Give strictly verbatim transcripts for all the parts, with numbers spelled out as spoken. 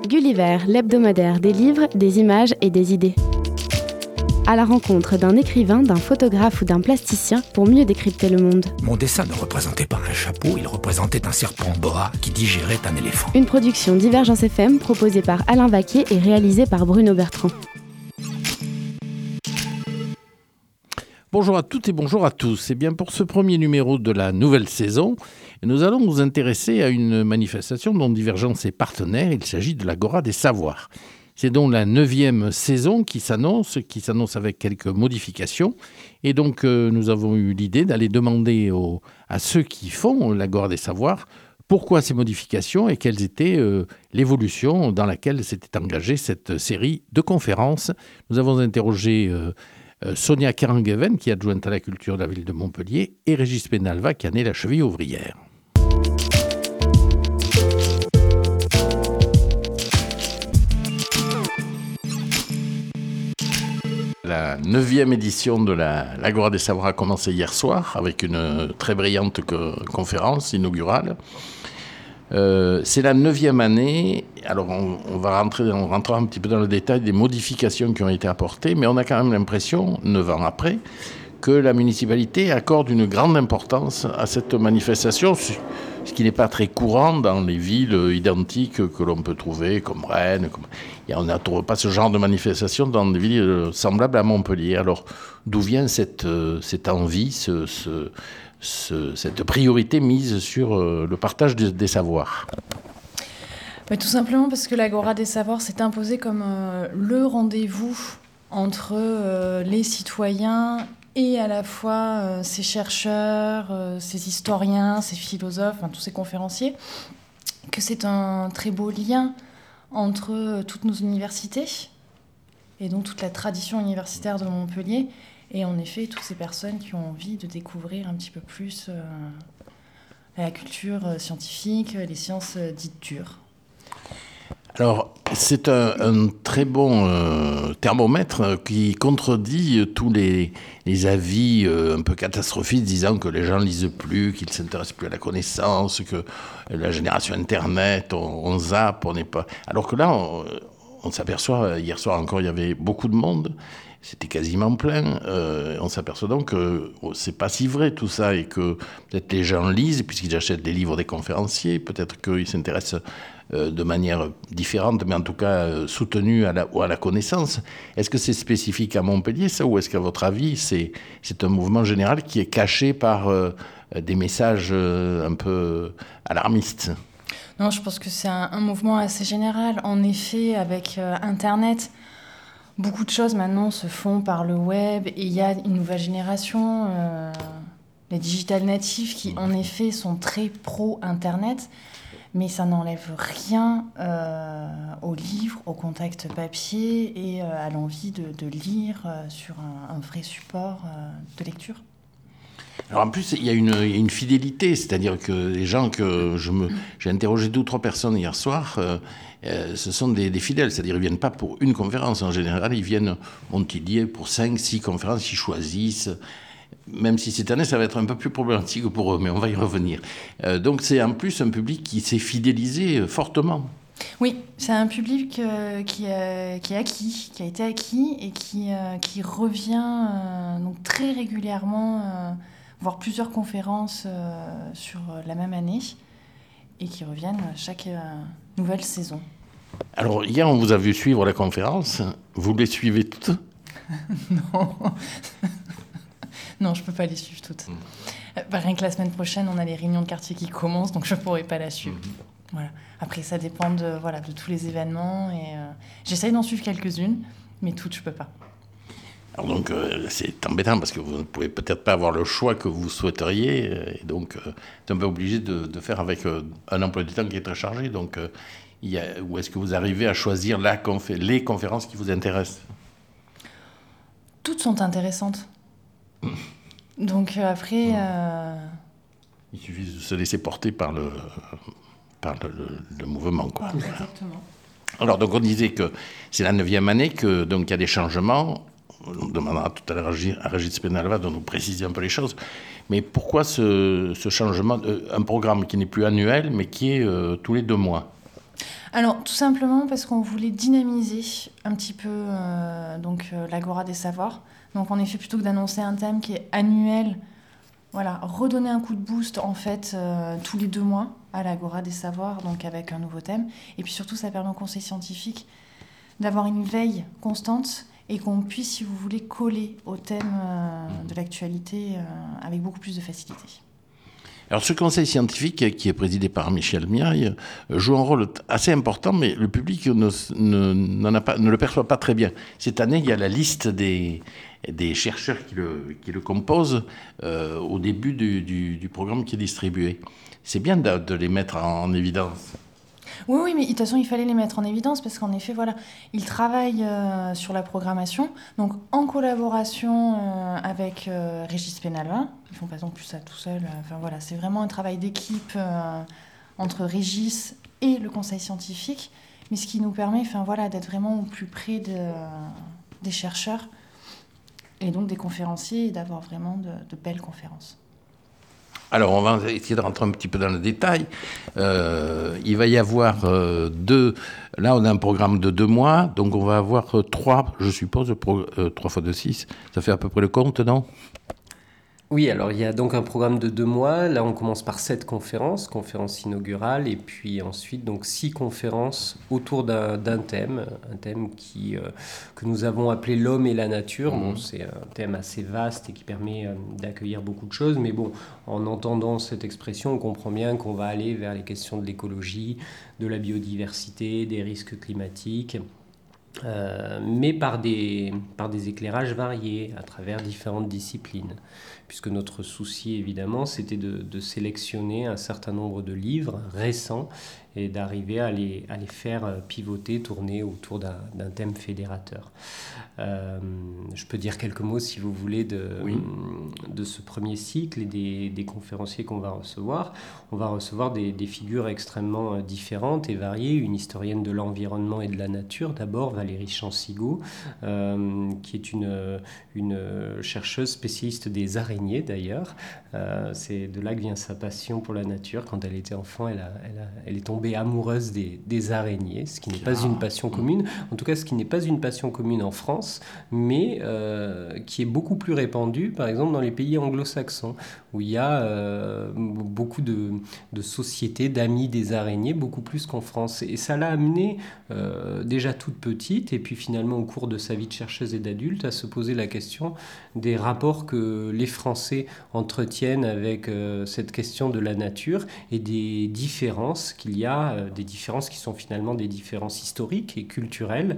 Gulliver, l'hebdomadaire des livres, des images et des idées. À la rencontre d'un écrivain, d'un photographe ou d'un plasticien pour mieux décrypter le monde. Mon dessin ne représentait pas un chapeau, il représentait un serpent boa qui digérait un éléphant. Une production Divergence F M proposée par Alain Vaquet et réalisée par Bruno Bertrand. Bonjour à toutes et bonjour à tous. Et bien pour ce premier numéro de la nouvelle saison, nous allons nous intéresser à une manifestation dont Divergence est partenaire. Il s'agit de l'Agora des Savoirs. C'est donc la neuvième saison qui s'annonce, qui s'annonce avec quelques modifications. Et donc euh, nous avons eu l'idée d'aller demander aux, à ceux qui font l'Agora des Savoirs pourquoi ces modifications et quelle était euh, l'évolution dans laquelle s'était engagée cette série de conférences. Nous avons interrogé euh, Euh, Sonia Kerangueven, qui est adjointe à la culture de la ville de Montpellier, et Régis Penalva, qui en est la cheville ouvrière. La neuvième édition de la, l'Agora des Savoirs a commencé hier soir avec une très brillante que, conférence inaugurale. Euh, c'est la neuvième année. Alors on, on va rentrer, on rentrera un petit peu dans le détail des modifications qui ont été apportées, mais on a quand même l'impression, neuf ans après, que la municipalité accorde une grande importance à cette manifestation, ce qui n'est pas très courant dans les villes identiques que l'on peut trouver, comme Rennes. Comme... On ne trouve pas ce genre de manifestation dans des villes semblables à Montpellier. Alors d'où vient cette, cette envie, ce... ce Ce, cette priorité mise sur euh, le partage de, des savoirs? Mais tout simplement parce que l'Agora des Savoirs s'est imposée comme euh, le rendez-vous entre euh, les citoyens et à la fois euh, ces chercheurs, euh, ces historiens, ces philosophes, enfin, tous ces conférenciers, que c'est un très beau lien entre euh, toutes nos universités et donc toute la tradition universitaire de Montpellier. Et en effet, toutes ces personnes qui ont envie de découvrir un petit peu plus euh, la culture scientifique, les sciences dites dures. Alors, c'est un, un très bon euh, thermomètre qui contredit tous les, les avis euh, un peu catastrophistes disant que les gens ne lisent plus, qu'ils ne s'intéressent plus à la connaissance, que la génération Internet, on, on zappe, on n'est pas... Alors que là, on, on s'aperçoit, hier soir encore, il y avait beaucoup de monde. C'était quasiment plein. Euh, on s'aperçoit donc que oh, c'est pas si vrai tout ça et que peut-être les gens lisent puisqu'ils achètent des livres des conférenciers, peut-être qu'ils s'intéressent euh, de manière différente, mais en tout cas euh, soutenue à la, ou à la connaissance. Est-ce que c'est spécifique à Montpellier ça, ou est-ce qu'à votre avis c'est, c'est un mouvement général qui est caché par euh, des messages euh, un peu alarmistes? Non, je pense que c'est un, un mouvement assez général. En effet, avec euh, Internet, beaucoup de choses maintenant se font par le web et il y a une nouvelle génération, euh, les digital natifs qui en effet sont très pro-internet, mais ça n'enlève rien euh, au livre, au contact papier et euh, à l'envie de, de lire euh, sur un, un vrai support euh, de lecture. Alors en plus, il y a une, il y a une fidélité, c'est-à-dire que les gens que je me, j'ai interrogé deux ou trois personnes hier soir, euh, euh, ce sont des, des fidèles, c'est-à-dire ils viennent pas pour une conférence en général, ils viennent Montpellier pour cinq, six conférences, ils choisissent. Même si cette année, ça va être un peu plus problématique pour eux, mais on va y revenir. Euh, donc c'est en plus un public qui s'est fidélisé fortement. Oui, c'est un public euh, qui, euh, qui est acquis, qui a été acquis et qui, euh, qui revient euh, donc très régulièrement euh, voir plusieurs conférences euh, sur la même année et qui reviennent chaque euh, nouvelle saison. Alors, hier, on vous a vu suivre la conférence. Vous les suivez toutes? Non. Non, je ne peux pas les suivre toutes. Mmh. Euh, rien que la semaine prochaine, on a les réunions de quartier qui commencent, donc je ne pourrai pas la suivre. Mmh. Voilà. Après, ça dépend de, voilà, de tous les événements. Et, euh, j'essaye d'en suivre quelques-unes, mais toutes, je ne peux pas. Alors donc, euh, c'est embêtant parce que vous ne pouvez peut-être pas avoir le choix que vous souhaiteriez. Euh, et donc, euh, vous êtes un peu obligé de, de faire avec euh, un emploi du temps qui est très chargé. Donc, euh, il y a, où est-ce que vous arrivez à choisir la confé- les conférences qui vous intéressent? Toutes sont intéressantes. Donc, euh, après... Euh... Il suffit de se laisser porter par le, par le, le, le mouvement, quoi. Ouais, exactement. Alors, donc, on disait que c'est la neuvième année, que donc il y a des changements. On demandera tout à l'heure à Régis Penalva de nous préciser un peu les choses. Mais pourquoi ce, ce changement, euh, un programme qui n'est plus annuel, mais qui est euh, tous les deux mois? Alors, tout simplement parce qu'on voulait dynamiser un petit peu euh, donc, euh, l'Agora des Savoirs. Donc, en effet, plutôt que d'annoncer un thème qui est annuel, voilà, redonner un coup de boost, en fait, euh, tous les deux mois à l'Agora des Savoirs, donc avec un nouveau thème. Et puis surtout, ça permet au conseil scientifique d'avoir une veille constante et qu'on puisse, si vous voulez, coller au thème euh, de l'actualité euh, avec beaucoup plus de facilité. Alors ce conseil scientifique, qui est présidé par Michel Miaille, joue un rôle assez important, mais le public ne, ne, n'en a pas, ne le perçoit pas très bien. Cette année, il y a la liste des, des chercheurs qui le, qui le composent euh, au début du, du, du programme qui est distribué. C'est bien de, de les mettre en, en évidence. Oui, oui, mais de toute façon, il fallait les mettre en évidence parce qu'en effet, voilà, ils travaillent euh, sur la programmation, donc en collaboration euh, avec euh, Régis Pénalvin. Ils font pas non plus ça tout seuls. euh, Enfin voilà, c'est vraiment un travail d'équipe euh, entre Régis et le conseil scientifique, mais ce qui nous permet, enfin voilà, d'être vraiment au plus près de, des chercheurs et donc des conférenciers et d'avoir vraiment de, de belles conférences. Alors, on va essayer de rentrer un petit peu dans le détail. Euh, il va y avoir euh, deux... Là, on a un programme de deux mois, donc on va avoir euh, trois, je suppose, pro, euh, trois fois de six. Ça fait à peu près le compte, non ? Oui, alors il y a donc un programme de deux mois. Là, on commence par sept conférences, conférences inaugurales, et puis ensuite donc six conférences autour d'un, d'un thème, un thème qui, euh, que nous avons appelé l'homme et la nature. Bon, c'est un thème assez vaste et qui permet euh, d'accueillir beaucoup de choses, mais bon, en entendant cette expression, on comprend bien qu'on va aller vers les questions de l'écologie, de la biodiversité, des risques climatiques. Euh, mais par des, par des éclairages variés à travers différentes disciplines. Puisque notre souci, évidemment, c'était de, de sélectionner un certain nombre de livres récents et d'arriver à les, à les faire pivoter, tourner autour d'un, d'un thème fédérateur. Euh, je peux dire quelques mots, si vous voulez, de, oui. de ce premier cycle et des, des conférenciers qu'on va recevoir. On va recevoir des, des figures extrêmement différentes et variées. Une historienne de l'environnement et de la nature, d'abord, Valérie Chansigo, euh, qui est une, une chercheuse spécialiste des araignées, d'ailleurs. Euh, c'est de là que vient sa passion pour la nature. Quand elle était enfant, elle, a, elle, a, elle est tombée amoureuse des, des araignées, ce qui n'est pas une passion commune. En tout cas, ce qui n'est pas une passion commune en France, mais euh, qui est beaucoup plus répandue, par exemple, dans les pays anglo-saxons, où il y a euh, beaucoup de, de sociétés d'amis des araignées, beaucoup plus qu'en France. Et ça l'a amenée, euh, déjà toute petite, et puis finalement, au cours de sa vie de chercheuse et d'adulte, à se poser la question des rapports que les Français entretiennent avec euh, cette question de la nature et des différences qu'il y a, euh, des différences qui sont finalement des différences historiques et culturelles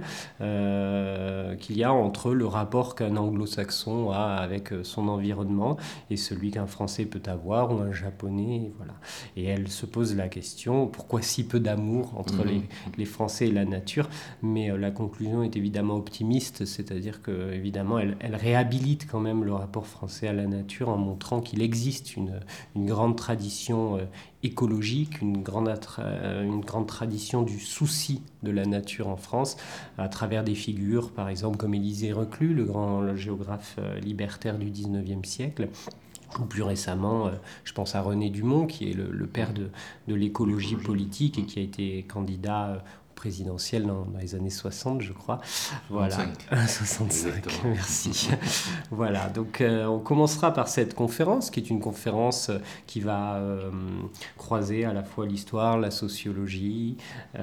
euh, qu'il y a entre le rapport qu'un anglo-saxon a avec son environnement et celui qu'un Français peut avoir ou un Japonais. Et, voilà. Et elle se pose la question, pourquoi si peu d'amour entre mmh. les, les Français et la nature ? Mais euh, la conclusion est évidemment optimiste, c'est-à-dire qu'évidemment, elle, elle réhabilite quand même le rapport français à la nature en montrant qu'il existe une, une grande tradition euh, écologique, une grande, attra- une grande tradition du souci de la nature en France, à travers des figures, par exemple, comme Élisée Reclus, le grand le géographe euh, libertaire du dix-neuvième siècle, ou plus récemment, euh, je pense à René Dumont, qui est le, le père de, de l'écologie politique et qui a été candidat euh, présidentielle dans, dans les années soixante, je crois. Voilà. soixante-cinq. soixante-cinq, exactement. Merci. Voilà, donc euh, on commencera par cette conférence, qui est une conférence qui va euh, croiser à la fois l'histoire, la sociologie,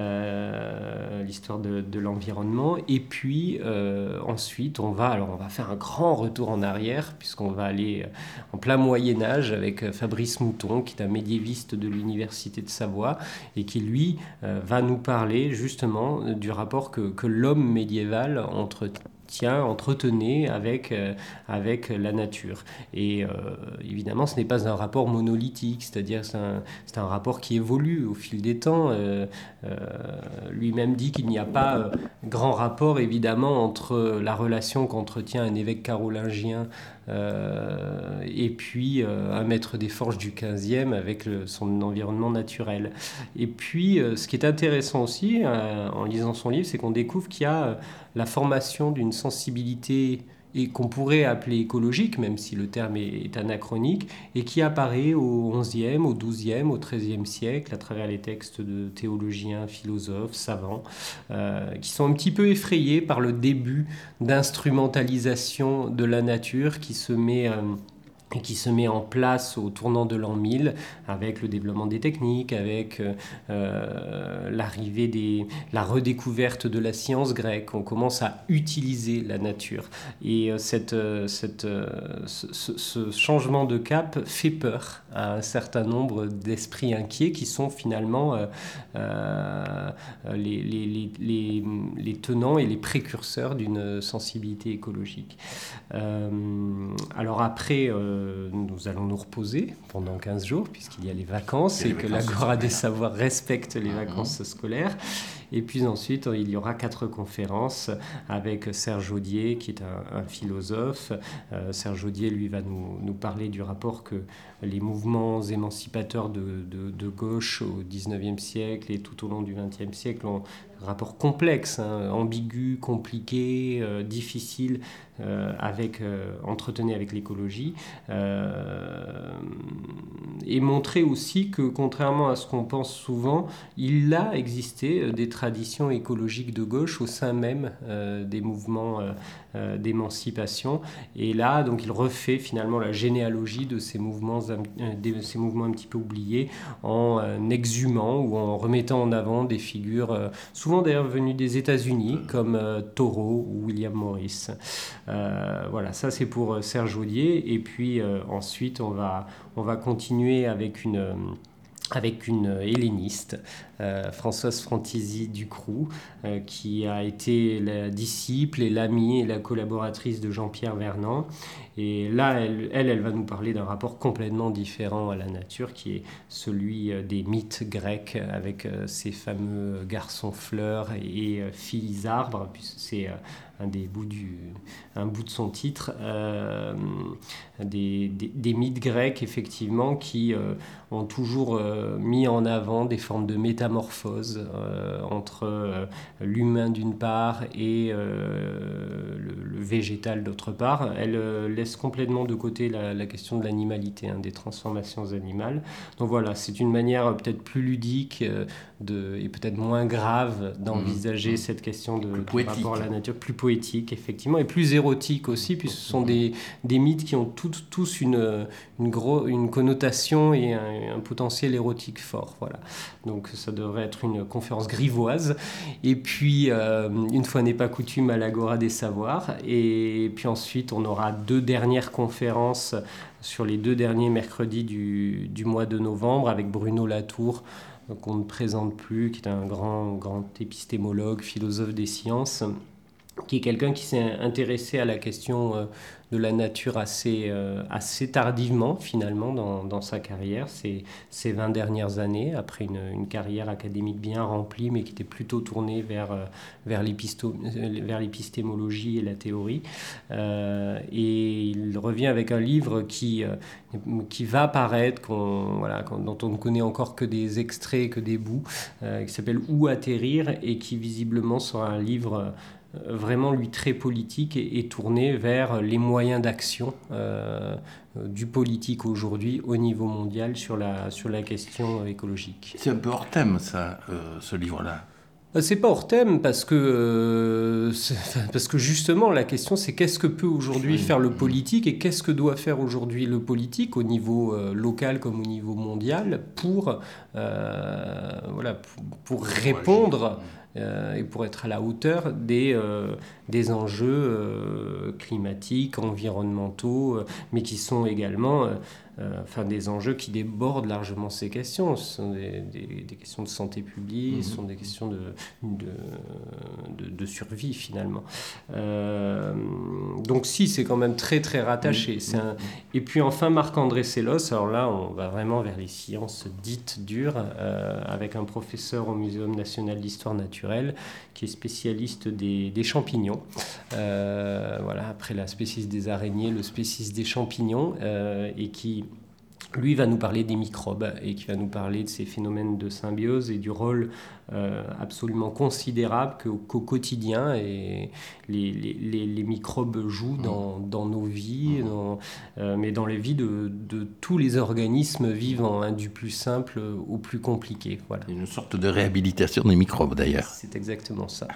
euh, l'histoire de, de l'environnement, et puis euh, ensuite, on va, alors on va faire un grand retour en arrière, puisqu'on va aller en plein Moyen-Âge avec Fabrice Mouton, qui est un médiéviste de l'Université de Savoie, et qui, lui, euh, va nous parler juste justement du rapport que, que l'homme médiéval entretient, entretenait avec, euh, avec la nature. Et euh, évidemment, ce n'est pas un rapport monolithique, c'est-à-dire c'est un, c'est un rapport qui évolue au fil des temps. Euh, euh, lui-même dit qu'il n'y a pas euh, grand rapport, évidemment, entre la relation qu'entretient un évêque carolingien Euh, et puis euh, un maître des forges du quinzième avec le, son environnement naturel. Et puis euh, ce qui est intéressant aussi euh, en lisant son livre, c'est qu'on découvre qu'il y a euh, la formation d'une sensibilité et qu'on pourrait appeler écologique, même si le terme est, est anachronique, et qui apparaît au onzième, au douzième, au treizième siècle, à travers les textes de théologiens, philosophes, savants, euh, qui sont un petit peu effrayés par le début d'instrumentalisation de la nature qui se met... Euh, et qui se met en place au tournant de l'an mille, avec le développement des techniques, avec euh, l'arrivée des, la redécouverte de la science grecque. On commence à utiliser la nature. Et euh, cette, cette, euh, ce, ce changement de cap fait peur à un certain nombre d'esprits inquiets qui sont finalement euh, euh, les, les, les, les tenants et les précurseurs d'une sensibilité écologique. Euh, alors après... Euh, nous allons nous reposer pendant quinze jours puisqu'il y a les vacances et, et que l'Agora des Savoirs respecte les vacances mmh. scolaires. Et puis ensuite, il y aura quatre conférences avec Serge Audier, qui est un, un philosophe. Euh, Serge Audier, lui, va nous, nous parler du rapport que les mouvements émancipateurs de, de, de gauche au dix-neuvième siècle et tout au long du vingtième siècle ont un rapport complexe, hein, ambigu, compliqué, euh, difficile, euh, avec, euh, entretenu avec l'écologie. Euh, et montrer aussi que, contrairement à ce qu'on pense souvent, il a existé des traditions écologiques de gauche au sein même euh, des mouvements euh, euh, d'émancipation. Et là, donc, il refait finalement la généalogie de ces mouvements, euh, de ces mouvements un petit peu oubliés en euh, exhumant ou en remettant en avant des figures, euh, souvent d'ailleurs venues des États-Unis, comme euh, Thoreau ou William Morris. Euh, voilà, ça c'est pour Serge Audier. Et puis euh, ensuite, on va, on va continuer avec une... Euh, avec une helléniste, euh, Françoise Frontisy Ducroux, euh, qui a été la disciple et l'amie et la collaboratrice de Jean-Pierre Vernant. Et là, elle, elle, elle va nous parler d'un rapport complètement différent à la nature, qui est celui des mythes grecs, avec euh, ces fameux garçons fleurs et euh, filles arbres, puisque c'est euh, un des bouts du, un bout de son titre, euh, des, des, des mythes grecs, effectivement, qui euh, ont toujours euh, mis en avant des formes de métamorphose euh, entre euh, l'humain d'une part et euh, le, le végétal d'autre part. Elle euh, laisse complètement de côté la, la question de l'animalité, hein, des transformations animales. Donc voilà, c'est une manière peut-être plus ludique euh, de, et peut-être moins grave d'envisager mmh. cette question de, de rapport à la nature, plus poétique, effectivement, et plus érotique aussi, puisque ce sont des, des mythes qui ont tout, tous une, une, gros, une connotation et un, un potentiel érotique fort. Voilà. Donc ça devrait être une conférence grivoise. Et puis, euh, une fois n'est pas coutume, à l'Agora des Savoirs. Et puis ensuite, on aura deux dernières conférences sur les deux derniers mercredis du, du mois de novembre avec Bruno Latour, qu'on ne présente plus, qui est un grand, grand épistémologue, philosophe des sciences, qui est quelqu'un qui s'est intéressé à la question euh, de la nature assez, euh, assez tardivement, finalement, dans, dans sa carrière, ces, ces vingt dernières années, après une, une carrière académique bien remplie, mais qui était plutôt tournée vers, euh, vers, l'épisto- vers l'épistémologie et la théorie. Euh, et il revient avec un livre qui, euh, qui va paraître, qu'on, voilà, dont on ne connaît encore que des extraits, que des bouts, euh, qui s'appelle « Où atterrir ?» et qui visiblement sera un livre vraiment, lui, très politique et, et tourné vers les moyens d'action euh, du politique aujourd'hui au niveau mondial sur la, sur la question écologique. C'est un peu hors thème, ça, euh, ce livre-là. C'est pas hors thème parce que, euh, parce que justement la question c'est qu'est-ce que peut aujourd'hui oui. faire le politique et qu'est-ce que doit faire aujourd'hui le politique au niveau euh, local comme au niveau mondial pour, euh, voilà, pour, pour répondre euh, et pour être à la hauteur des, euh, des enjeux euh, climatiques, environnementaux, euh, mais qui sont également euh, Euh, enfin, des enjeux qui débordent largement ces questions. Ce sont des, des, des questions de santé publique, mmh. ce sont des questions de, de, de, de survie, finalement. Euh, donc si, c'est quand même très, très rattaché. Mmh. C'est un... Et puis enfin, Marc-André Sellos, alors là, on va vraiment vers les sciences dites dures, euh, avec un professeur au Muséum national d'histoire naturelle, qui est spécialiste des, des champignons. Euh, voilà, après la spécialiste des araignées, le spécialiste des champignons, euh, et qui lui va nous parler des microbes et qui va nous parler de ces phénomènes de symbiose et du rôle euh, absolument considérable qu'au, qu'au quotidien et les, les, les microbes jouent dans, dans nos vies, dans, euh, mais dans les vies de, de tous les organismes vivants, hein, du plus simple au plus compliqué. Voilà. Une sorte de réhabilitation des microbes d'ailleurs. C'est exactement ça.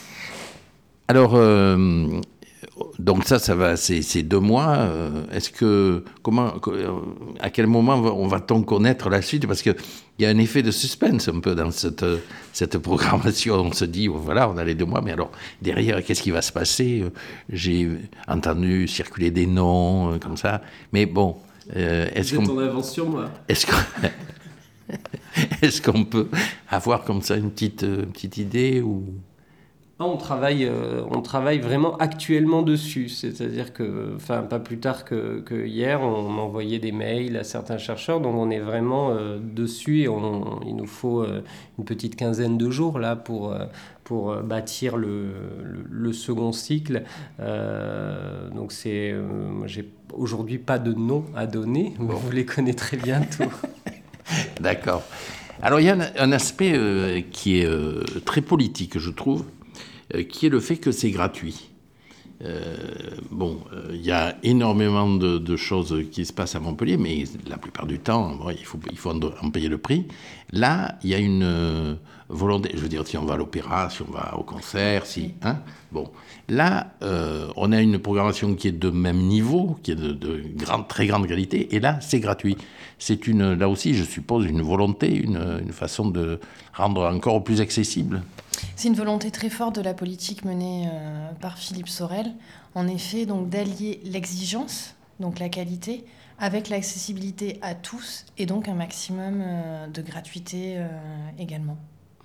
Alors, euh, donc ça, ça va, c'est, c'est deux mois. Euh, est-ce que, comment, à quel moment on va-t-on connaître la suite ? Parce qu'il y a un effet de suspense un peu dans cette, cette programmation. On se dit, voilà, on a les deux mois, mais alors derrière, qu'est-ce qui va se passer ? J'ai entendu circuler des noms comme ça, mais bon, euh, est-ce Vous êtes qu'on en avance sur moi. Est-ce qu'on, est-ce qu'on peut avoir comme ça une petite, une petite idée ou... Ah, on travaille, euh, on travaille vraiment actuellement dessus, c'est-à-dire que, enfin, pas plus tard que, que hier, on envoyait des mails à certains chercheurs, donc on est vraiment euh, dessus et on, il nous faut euh, une petite quinzaine de jours là pour, euh, pour bâtir le, le, le second cycle. Euh, donc c'est, euh, j'ai aujourd'hui pas de nom à donner, mais vous les connaîtrez bientôt. D'accord. Alors il y a un, un aspect euh, qui est euh, très politique, je trouve, qui est le fait que c'est gratuit. Euh, bon, il euh, y a énormément de, de choses qui se passent à Montpellier, mais la plupart du temps, bon, il faut, il faut en, en payer le prix. Là, il y a une euh, volonté, je veux dire, si on va à l'opéra, si on va au concert, si... Hein, bon, là, euh, on a une programmation qui est de même niveau, qui est de, de grande, très grande qualité, et là, c'est gratuit. C'est une, là aussi, je suppose, une volonté, une, une façon de rendre encore plus accessible. C'est une volonté très forte de la politique menée euh, par Philippe Sorel, en effet, donc d'allier l'exigence, donc la qualité, avec l'accessibilité à tous, et donc un maximum euh, de gratuité euh, également.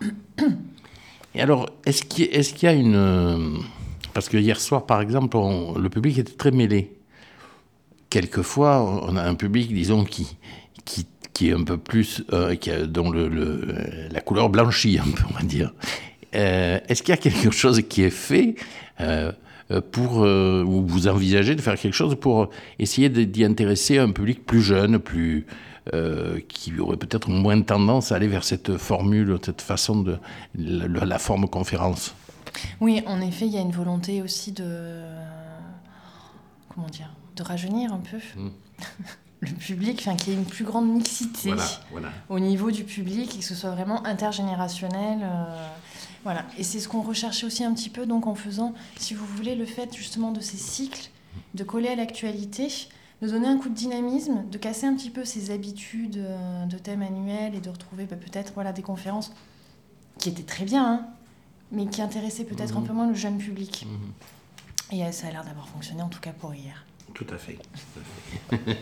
Et alors, est-ce qu'il, est-ce qu'il y a une... Parce que hier soir, par exemple, on, le public était très mêlé. Quelquefois, on a un public, disons, qui... qui qui est un peu plus, euh, qui a, dont le, le, la couleur blanchit, un peu, on va dire. Euh, est-ce qu'il y a quelque chose qui est fait euh, pour, euh, ou vous envisagez de faire quelque chose pour essayer de, d'y intéresser un public plus jeune, plus, euh, qui aurait peut-être moins tendance à aller vers cette formule, cette façon de la, la forme conférence ? Oui, en effet, il y a une volonté aussi de, comment dire, de rajeunir un peu. Mmh. Le public, enfin qu'il y ait une plus grande mixité voilà, voilà. au niveau du public et que ce soit vraiment intergénérationnel. Euh, voilà. Et c'est ce qu'on recherchait aussi un petit peu donc en faisant, si vous voulez, le fait justement de ces cycles, de coller à l'actualité, de donner un coup de dynamisme, de casser un petit peu ces habitudes euh, de thèmes annuels et de retrouver bah, peut-être voilà, des conférences qui étaient très bien, hein, mais qui intéressaient peut-être mmh. un peu moins le jeune public. Mmh. Et euh, ça a l'air d'avoir fonctionné, en tout cas pour hier. Tout à fait. Tout à fait.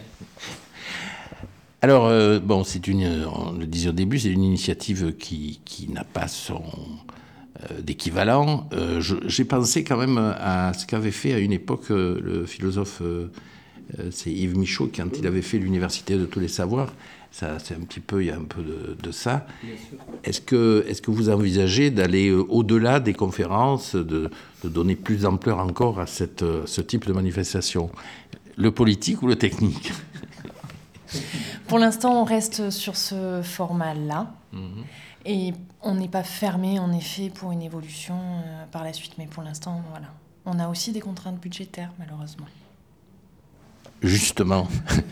Alors, euh, bon, c'est une, on le disait au début, c'est une initiative qui, qui n'a pas son euh, d'équivalent. Euh, je, j'ai pensé quand même à ce qu'avait fait à une époque euh, le philosophe, euh, c'est Yves Michaud, quand il avait fait l'Université de tous les savoirs. Ça, c'est un petit peu, il y a un peu de, de ça. Est-ce que, est-ce que vous envisagez d'aller au-delà des conférences, de, de donner plus d'ampleur encore à cette, ce type de manifestation ? Le politique ou le technique ? Pour l'instant, on reste sur ce format-là. Mmh. Et on n'est pas fermé, en effet, pour une évolution euh, par la suite. Mais pour l'instant, voilà. On a aussi des contraintes budgétaires, malheureusement. Justement.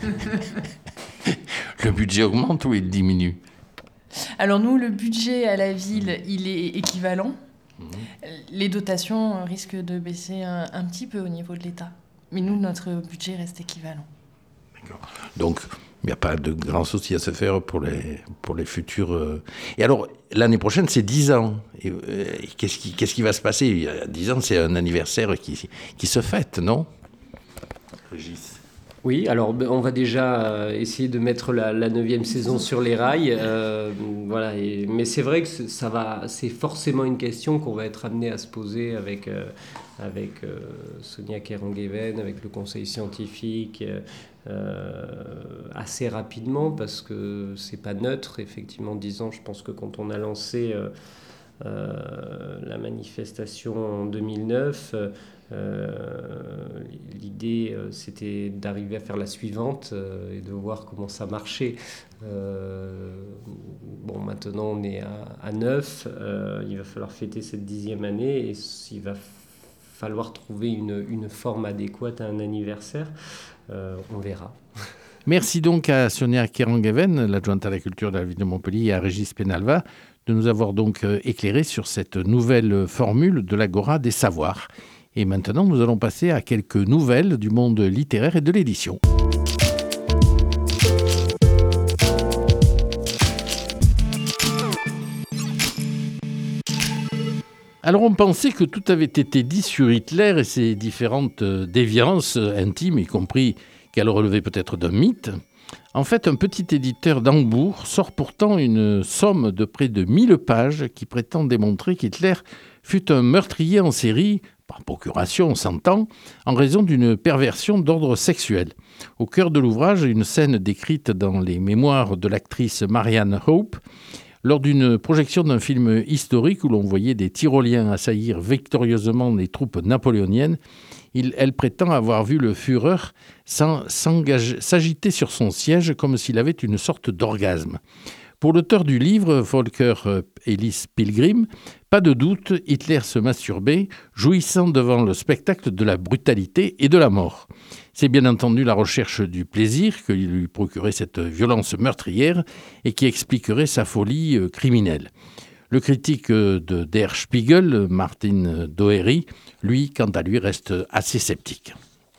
Le budget augmente ou il diminue ? Alors nous, le budget à la ville, il est équivalent. Mmh. Les dotations risquent de baisser un, un petit peu au niveau de l'État. Mais nous, notre budget reste équivalent. D'accord. Donc, il n'y a pas de grands soucis à se faire pour les, pour les futurs... Euh... Et alors, l'année prochaine, c'est dix ans. Et, euh, qu'est-ce, qui, qu'est-ce qui va se passer ? Il y a dix ans, c'est un anniversaire qui, qui se fête, non ? Régis ? Oui, alors on va déjà essayer de mettre la, la neuvième saison sur les rails. Euh, voilà, et, mais c'est vrai que ça va, c'est forcément une question qu'on va être amené à se poser avec, euh, avec euh, Sonia Kerangueven, avec le conseil scientifique, euh, assez rapidement, parce que c'est pas neutre. Effectivement, dix ans, je pense que quand on a lancé... Euh, euh, la manifestation en deux mille neuf, euh, l'idée euh, c'était d'arriver à faire la suivante euh, et de voir comment ça marchait. Euh, bon, maintenant on est à, à neuf, euh, il va falloir fêter cette dixième année et il va falloir trouver une, une forme adéquate à un anniversaire. Euh, on verra. Merci donc à Sonia Kerangueven, l'adjointe à la culture de la ville de Montpellier, et à Régis Penalva, de nous avoir donc éclairé sur cette nouvelle formule de l'Agora des savoirs. Et maintenant, nous allons passer à quelques nouvelles du monde littéraire et de l'édition. Alors on pensait que tout avait été dit sur Hitler et ses différentes déviances intimes, y compris qu'elle relevait peut-être d'un mythe. En fait, un petit éditeur d'Hambourg sort pourtant une somme de près de mille pages qui prétend démontrer qu'Hitler fut un meurtrier en série, par procuration on s'entend, en raison d'une perversion d'ordre sexuel. Au cœur de l'ouvrage, une scène décrite dans les mémoires de l'actrice Marianne Hope, lors d'une projection d'un film historique où l'on voyait des Tyroliens assaillir victorieusement les troupes napoléoniennes, il, elle prétend avoir vu le Führer s'agiter sur son siège comme s'il avait une sorte d'orgasme. Pour l'auteur du livre, Volker Ellis Pilgrim, pas de doute, Hitler se masturbait, jouissant devant le spectacle de la brutalité et de la mort. C'est bien entendu la recherche du plaisir que lui procurait cette violence meurtrière et qui expliquerait sa folie criminelle. Le critique de Der Spiegel, Martin Doherty, lui, quant à lui, reste assez sceptique.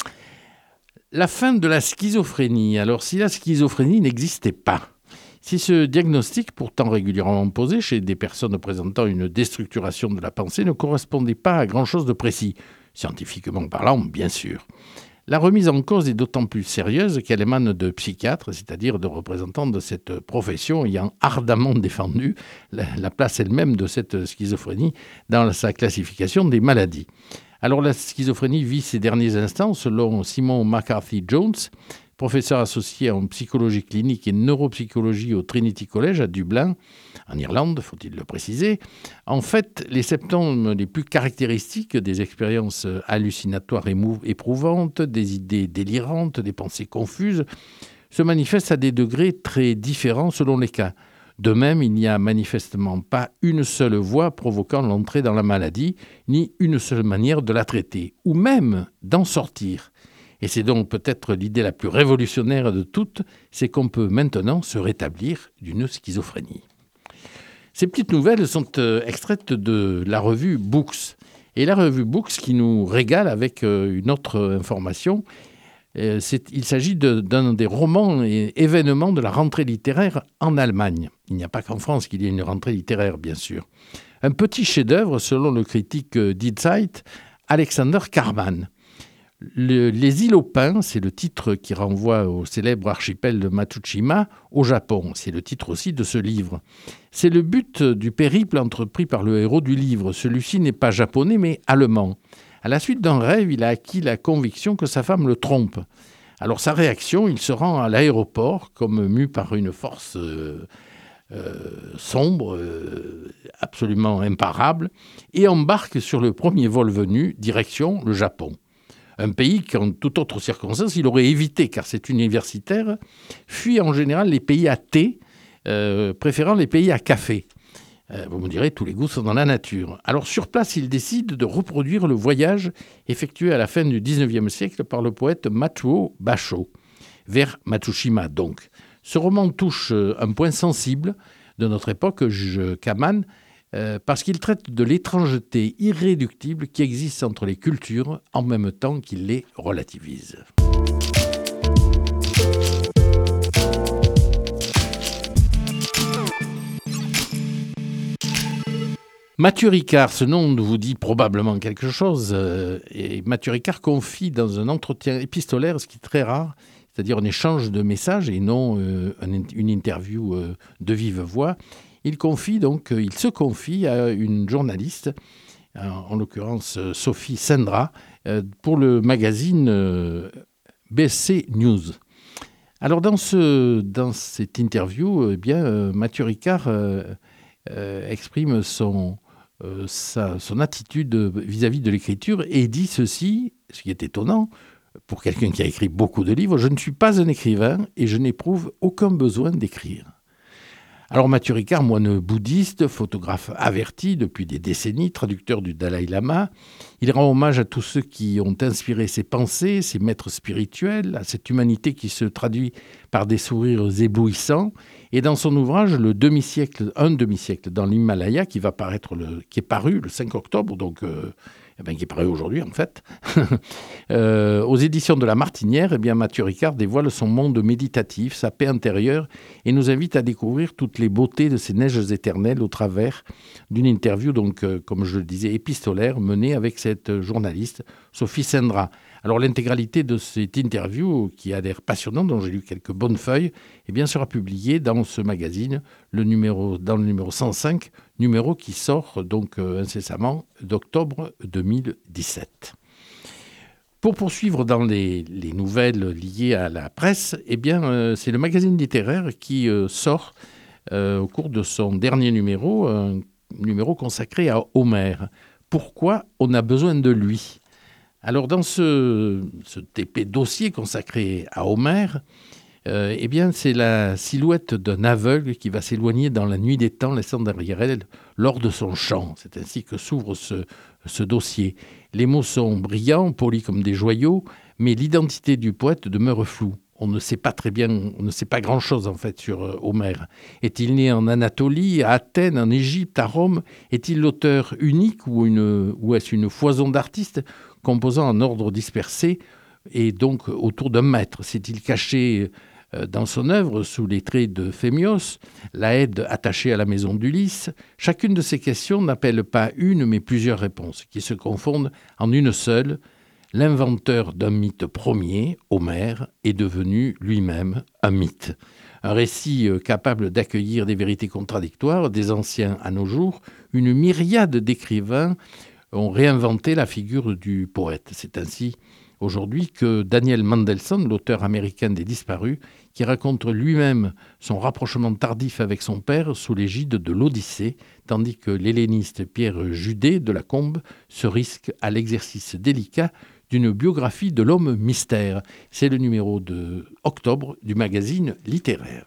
La fin de la schizophrénie. Alors, si la schizophrénie n'existait pas, si ce diagnostic, pourtant régulièrement posé chez des personnes présentant une déstructuration de la pensée, ne correspondait pas à grand-chose de précis, scientifiquement parlant, bien sûr. La remise en cause est d'autant plus sérieuse qu'elle émane de psychiatres, c'est-à-dire de représentants de cette profession ayant ardemment défendu la, la place elle-même de cette schizophrénie dans sa classification des maladies. Alors la schizophrénie vit ses derniers instants, selon Simon McCarthy-Jones, professeur associé en psychologie clinique et neuropsychologie au Trinity College à Dublin, en Irlande, faut-il le préciser. En fait, les symptômes les plus caractéristiques des expériences hallucinatoires éprouvantes, des idées délirantes, des pensées confuses, se manifestent à des degrés très différents selon les cas. De même, il n'y a manifestement pas une seule voie provoquant l'entrée dans la maladie, ni une seule manière de la traiter, ou même d'en sortir. Et c'est donc peut-être l'idée la plus révolutionnaire de toutes, c'est qu'on peut maintenant se rétablir d'une schizophrénie. Ces petites nouvelles sont euh, extraites de la revue Books. Et la revue Books qui nous régale avec euh, une autre information, euh, c'est, il s'agit de, d'un des romans et événements de la rentrée littéraire en Allemagne. Il n'y a pas qu'en France qu'il y ait une rentrée littéraire, bien sûr. Un petit chef-d'œuvre, selon le critique Die Zeit, Alexander Karman. Le, les îles aux pins, c'est le titre qui renvoie au célèbre archipel de Matsushima, au Japon. C'est le titre aussi de ce livre. C'est le but du périple entrepris par le héros du livre. Celui-ci n'est pas japonais, mais allemand. À la suite d'un rêve, il a acquis la conviction que sa femme le trompe. Alors sa réaction, il se rend à l'aéroport, comme mu par une force euh, euh, sombre, euh, absolument imparable, et embarque sur le premier vol venu, direction le Japon. Un pays qu'en toute autre circonstance, il aurait évité, car cet universitaire fuit en général les pays à thé, euh, préférant les pays à café. Euh, vous me direz, tous les goûts sont dans la nature. Alors sur place, il décide de reproduire le voyage effectué à la fin du dix-neuvième siècle par le poète Matsuo Basho, vers Matsushima donc. Ce roman touche un point sensible de notre époque, juge Kaman, Euh, parce qu'il traite de l'étrangeté irréductible qui existe entre les cultures en même temps qu'il les relativise. Mathieu Ricard, ce nom vous dit probablement quelque chose. Euh, et Mathieu Ricard confie dans un entretien épistolaire, ce qui est très rare, c'est-à-dire un échange de messages et non euh, une interview euh, de vive voix. Il confie donc, il se confie à une journaliste, en l'occurrence Sophie Sendra, pour le magazine B C News. Alors dans, ce, dans cette interview, eh bien, Mathieu Ricard euh, euh, exprime son, euh, sa, son attitude vis-à-vis de l'écriture et dit ceci, ce qui est étonnant, pour quelqu'un qui a écrit beaucoup de livres, « Je ne suis pas un écrivain et je n'éprouve aucun besoin d'écrire ». Alors Mathieu Ricard, moine bouddhiste, photographe averti depuis des décennies, traducteur du Dalai Lama, il rend hommage à tous ceux qui ont inspiré ses pensées, ses maîtres spirituels, à cette humanité qui se traduit par des sourires éblouissants. Et dans son ouvrage, le demi-siècle, un demi-siècle dans l'Himalaya, qui va paraître, le, qui est paru le cinq octobre, donc euh, eh bien, qui est paru aujourd'hui en fait, euh, aux éditions de La Martinière, eh bien Mathieu Ricard dévoile son monde méditatif, sa paix intérieure, et nous invite à découvrir toutes les beautés de ces neiges éternelles au travers d'une interview, donc euh, comme je le disais, épistolaire, menée avec cette journaliste Sophie Sendra. Alors l'intégralité de cette interview, qui a l'air passionnante, dont j'ai lu quelques bonnes feuilles, eh bien, sera publiée dans ce magazine, le numéro, dans le numéro cent cinq, numéro qui sort donc euh, incessamment d'octobre deux mille dix-sept. Pour poursuivre dans les, les nouvelles liées à la presse, eh bien, euh, c'est le magazine littéraire qui euh, sort euh, au cours de son dernier numéro, un numéro consacré à Homère. Pourquoi on a besoin de lui ? Alors, dans ce, ce T P dossier consacré à Homère, euh, eh bien, c'est la silhouette d'un aveugle qui va s'éloigner dans la nuit des temps, laissant derrière elle l'or de son chant. C'est ainsi que s'ouvre ce, ce dossier. Les mots sont brillants, polis comme des joyaux, mais l'identité du poète demeure floue. On ne sait pas très bien, on ne sait pas grand-chose en fait sur euh, Homère. Est-il né en Anatolie, à Athènes, en Égypte, à Rome ? Est-il l'auteur unique ou, une, ou est-ce une foison d'artistes composant en ordre dispersé et donc autour d'un maître ? S'est-il caché euh, dans son œuvre sous les traits de Phémios, la Haide attachée à la maison d'Ulysse ? Chacune de ces questions n'appelle pas une mais plusieurs réponses qui se confondent en une seule. L'inventeur d'un mythe premier, Homère, est devenu lui-même un mythe. Un récit capable d'accueillir des vérités contradictoires, des anciens à nos jours, une myriade d'écrivains ont réinventé la figure du poète. C'est ainsi aujourd'hui que Daniel Mendelssohn, l'auteur américain des Disparus, qui raconte lui-même son rapprochement tardif avec son père sous l'égide de l'Odyssée, tandis que l'helléniste Pierre Judet de Lacombe se risque à l'exercice délicat d'une biographie de l'homme mystère. C'est le numéro de octobre du magazine littéraire.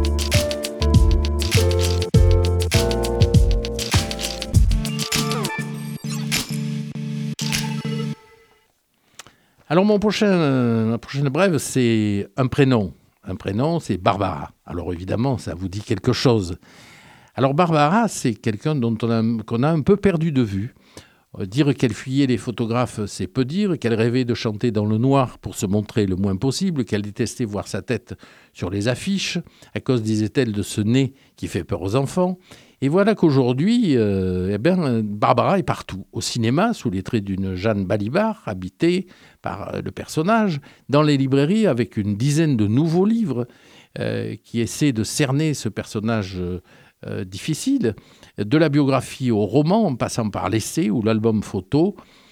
Alors mon prochain, ma prochaine brève, c'est un prénom. Un prénom, c'est Barbara. Alors évidemment, ça vous dit quelque chose. Alors Barbara, c'est quelqu'un dont on a, qu'on a un peu perdu de vue. Dire qu'elle fuyait les photographes, c'est peu dire, qu'elle rêvait de chanter dans le noir pour se montrer le moins possible, qu'elle détestait voir sa tête sur les affiches, à cause, disait-elle, de ce nez qui fait peur aux enfants. Et voilà qu'aujourd'hui, euh, eh bien, Barbara est partout. Au cinéma, sous les traits d'une Jeanne Balibar, habitée par euh, le personnage, dans les librairies, avec une dizaine de nouveaux livres euh, qui essaient de cerner ce personnage euh, euh, difficile, de la biographie au roman, en passant par l'essai ou l'album photo,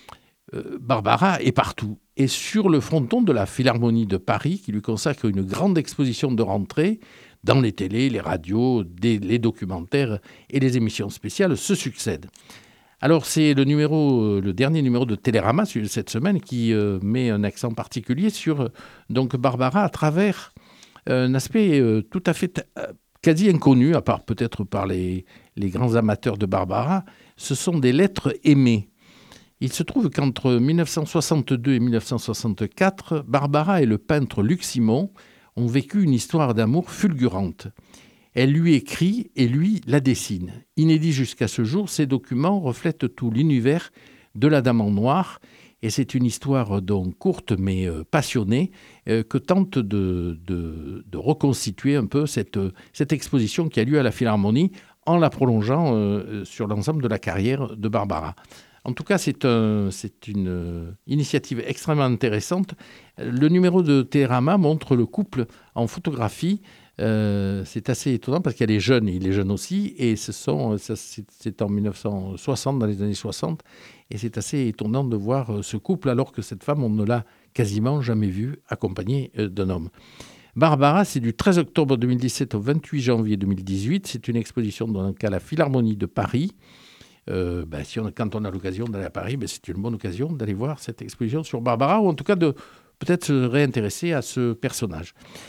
euh, Barbara est partout. Et sur le fronton de la Philharmonie de Paris, qui lui consacre une grande exposition de rentrée, dans les télés, les radios, des, les documentaires et les émissions spéciales se succèdent. Alors c'est le numéro, le dernier numéro de Télérama cette semaine qui euh, met un accent particulier sur donc Barbara à travers un aspect euh, tout à fait euh, quasi inconnu, à part peut-être par les, les grands amateurs de Barbara. Ce sont des lettres aimées. Il se trouve qu'entre dix-neuf cent soixante-deux et dix-neuf cent soixante-quatre, Barbara et le peintre Luc Simon ont vécu une histoire d'amour fulgurante. Elle lui écrit et lui la dessine. Inédit jusqu'à ce jour, ces documents reflètent tout l'univers de la Dame en Noir. Et c'est une histoire donc courte mais euh, passionnée euh, que tente de, de, de reconstituer un peu cette, cette exposition qui a lieu à la Philharmonie en la prolongeant euh, sur l'ensemble de la carrière de Barbara. En tout cas, c'est, un, c'est une initiative extrêmement intéressante. Le numéro de Télérama montre le couple en photographie. Euh, c'est assez étonnant parce qu'elle est jeune, et il est jeune aussi, et ce sont, ça, c'est, c'est en dix-neuf cent soixante, dans les années soixante, et c'est assez étonnant de voir ce couple alors que cette femme, on ne l'a quasiment jamais vue accompagnée d'un homme. Barbara, c'est du treize octobre deux mille dix-sept au vingt-huit janvier deux mille dix-huit. C'est une exposition donc à la Philharmonie de Paris. euh, ben, si on, quand on a l'occasion d'aller à Paris, ben, c'est une bonne occasion d'aller voir cette exposition sur Barbara, ou en tout cas de peut-être se réintéresser à ce personnage.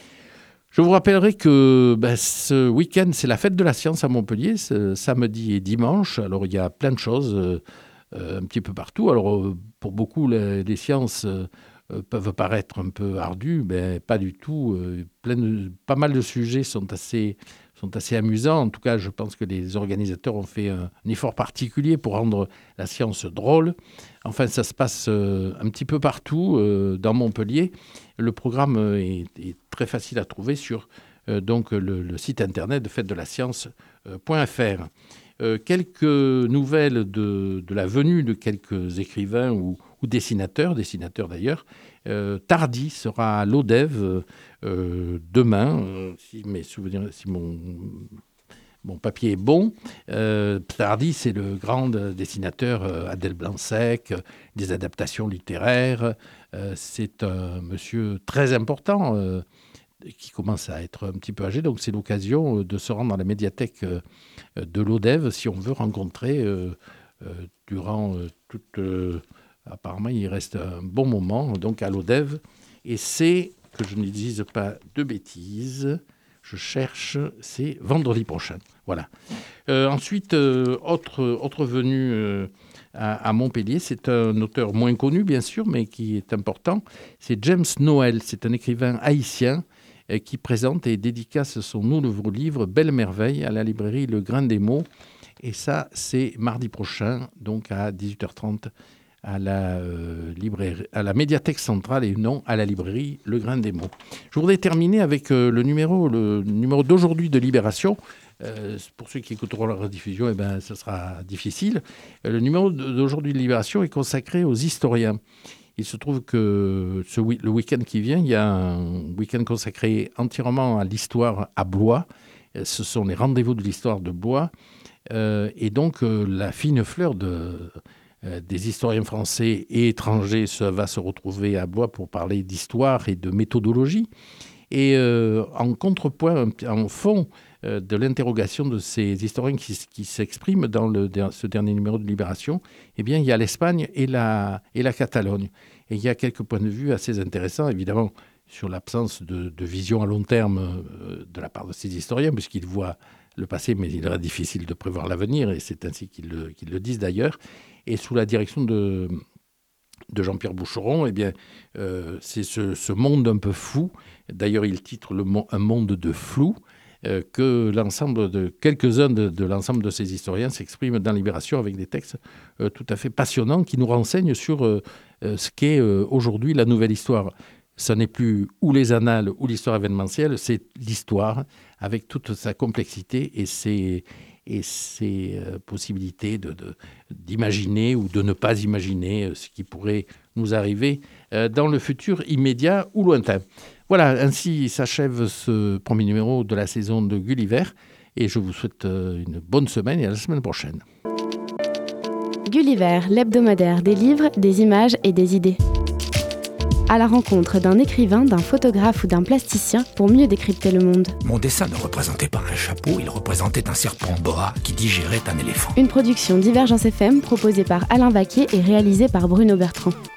Je vous rappellerai que ben, ce week-end, c'est la fête de la science à Montpellier, samedi et dimanche. Alors, il y a plein de choses euh, euh, un petit peu partout. Alors, euh, pour beaucoup, les, les sciences euh, peuvent paraître un peu ardues, mais pas du tout. Euh, plein de, pas mal de sujets sont assez, sont assez amusants. En tout cas, je pense que les organisateurs ont fait un, un effort particulier pour rendre la science drôle. Enfin, ça se passe euh, un petit peu partout euh, dans Montpellier. Le programme est, est très facile à trouver sur euh, donc, le, le site internet de fête de la science point f r. Euh, quelques nouvelles de, de la venue de quelques écrivains ou, ou dessinateurs, dessinateurs d'ailleurs. Euh, Tardy sera à l'Odève euh, demain, euh, si mes souvenirs, si mon, mon papier est bon. Euh, Tardy, c'est le grand dessinateur euh, Adèle Blanc-Sec, euh, des adaptations littéraires. Euh, c'est un monsieur très important euh, qui commence à être un petit peu âgé, donc c'est l'occasion de se rendre à la médiathèque euh, de l'Odève si on veut rencontrer euh, euh, durant euh, toute... Euh, apparemment, il reste un bon moment, donc à l'Odève. Et c'est, que je ne dise pas de bêtises, je cherche, c'est vendredi prochain. Voilà. Euh, ensuite, euh, autre, autre venue euh, à, à Montpellier, c'est un auteur moins connu, bien sûr, mais qui est important. C'est James Noël, c'est un écrivain haïtien euh, qui présente et dédicace son nouveau livre, Belle Merveille, à la librairie Le Grain des Mots. Et ça, c'est mardi prochain, donc à dix-huit heures trente, à la, euh, librairie, à la médiathèque centrale et non à la librairie Le Grain des Mots. Je voudrais terminer avec euh, le, numéro, le numéro d'aujourd'hui de Libération. Euh, pour ceux qui écouteront la rediffusion, eh ben, ce sera difficile. Euh, le numéro d'aujourd'hui de Libération est consacré aux historiens. Il se trouve que ce, le week-end qui vient, il y a un week-end consacré entièrement à l'histoire à Blois. Ce sont les rendez-vous de l'histoire de Blois. Euh, et donc, euh, la fine fleur de... des historiens français et étrangers ça va se retrouver à Blois pour parler d'histoire et de méthodologie. Et euh, en contrepoint, en fond euh, de l'interrogation de ces historiens qui, qui s'expriment dans le, ce dernier numéro de Libération, eh bien, il y a l'Espagne et la, et la Catalogne. Et il y a quelques points de vue assez intéressants, évidemment, sur l'absence de, de vision à long terme euh, de la part de ces historiens, puisqu'ils voient le passé, mais il est difficile de prévoir l'avenir, et c'est ainsi qu'ils le, qu'ils le disent d'ailleurs. Et sous la direction de, de Jean-Pierre Boucheron, eh bien, euh, c'est ce, ce monde un peu fou. D'ailleurs, il titre le, Un monde de flou, euh, que l'ensemble de quelques-uns de, de l'ensemble de ces historiens s'expriment dans Libération avec des textes euh, tout à fait passionnants qui nous renseignent sur euh, euh, ce qu'est euh, aujourd'hui la nouvelle histoire. Ce n'est plus ou les annales ou l'histoire événementielle, c'est l'histoire avec toute sa complexité et ses, et ses euh, possibilités de, de, d'imaginer ou de ne pas imaginer ce qui pourrait nous arriver euh, dans le futur immédiat ou lointain. Voilà, ainsi s'achève ce premier numéro de la saison de Gulliver et je vous souhaite euh, une bonne semaine et à la semaine prochaine. Gulliver, l'hebdomadaire des livres, des images et des idées. À la rencontre d'un écrivain, d'un photographe ou d'un plasticien pour mieux décrypter le monde. Mon dessin ne représentait pas un chapeau, il représentait un serpent boa qui digérait un éléphant. Une production Divergence F M proposée par Alain Vaquet et réalisée par Bruno Bertrand.